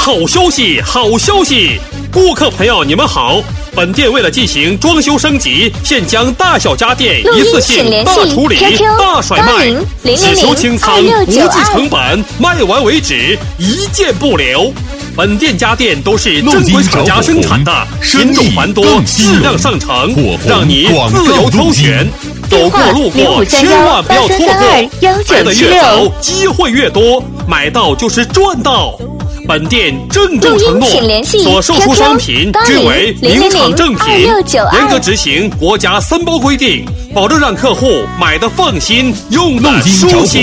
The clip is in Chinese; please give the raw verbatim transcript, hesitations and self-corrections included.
好消息，好消息！顾客朋友，你们好！本店为了进行装修升级，现将大小家电一次性大处理、大甩卖，只求清仓，无计成本，卖完为止，一件不留。本店家电都是正规厂家生产的，品种繁多，质量上乘，让你自由挑选。走过路过千万不要错过，来的越早，机会越多，买到就是赚到。本店郑重承诺，所售出商品均为名厂正品，严格执行国家三包规定，保证让客户买的放心，用的舒心。